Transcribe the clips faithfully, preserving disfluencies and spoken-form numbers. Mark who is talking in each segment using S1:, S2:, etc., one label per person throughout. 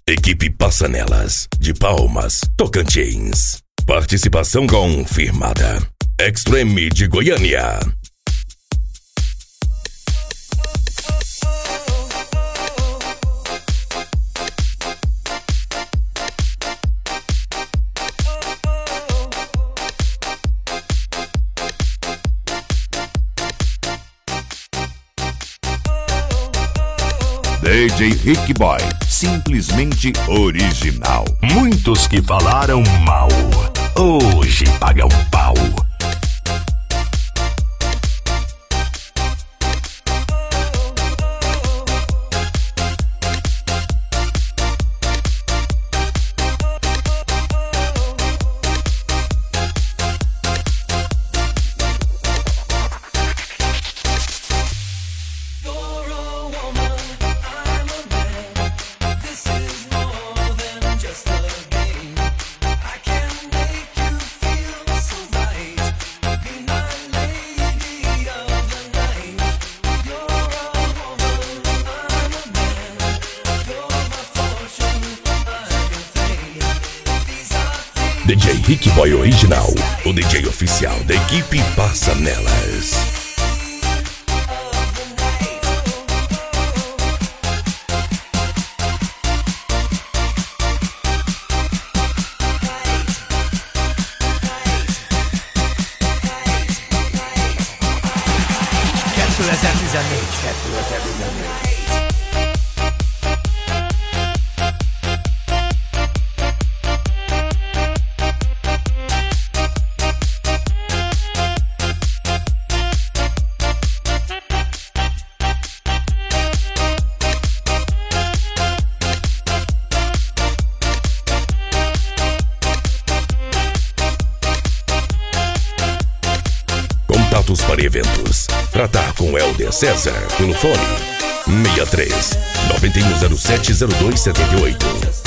S1: Equipe Passanelas, de Palmas, Tocantins. Participação confirmada. Extreme de Goiânia.
S2: D J Rick Boy, simplesmente original.
S3: Muitos que falaram mal, hoje pagam pau.
S1: D J Rick Boy Original, o D J oficial da equipe Passanelas.
S4: Capture até a noite, capture até a noite.
S1: Contatos para eventos. Tratar com Helder César pelo fone seis três nove um zero sete zero dois sete oito.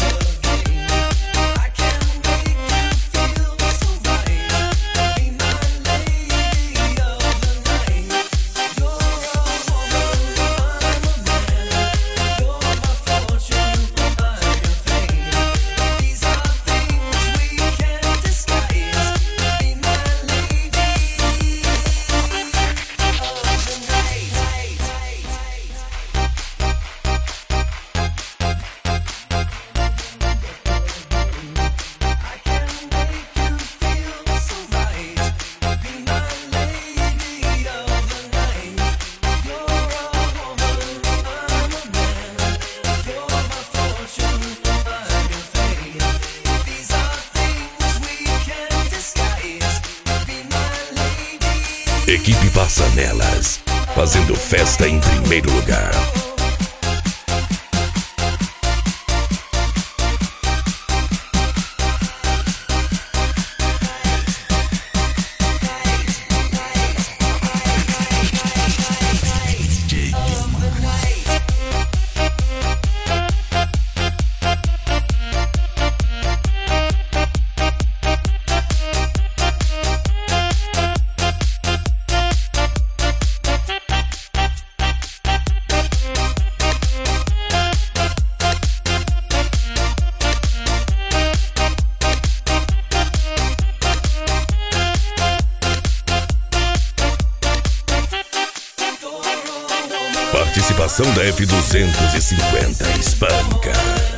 S1: Equipe Passanelas, fazendo festa em primeiro lugar. Participação da F duzentos e cinquenta Espanca.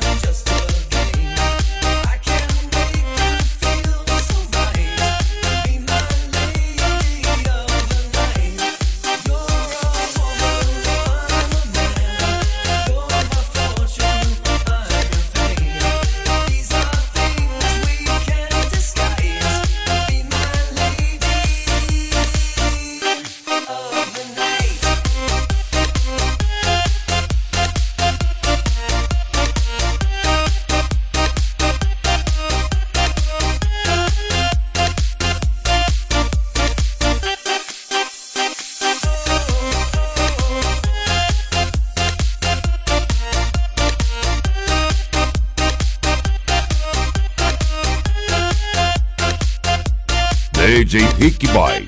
S2: D J Rick Boy,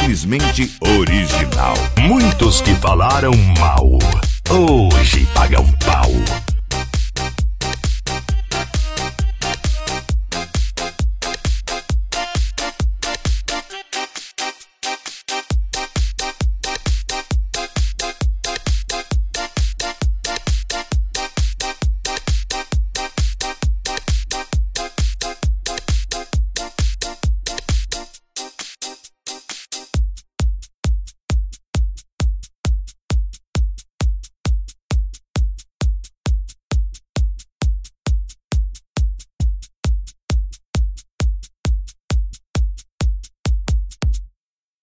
S2: simplesmente original.
S3: Muitos que falaram mal, hoje pagam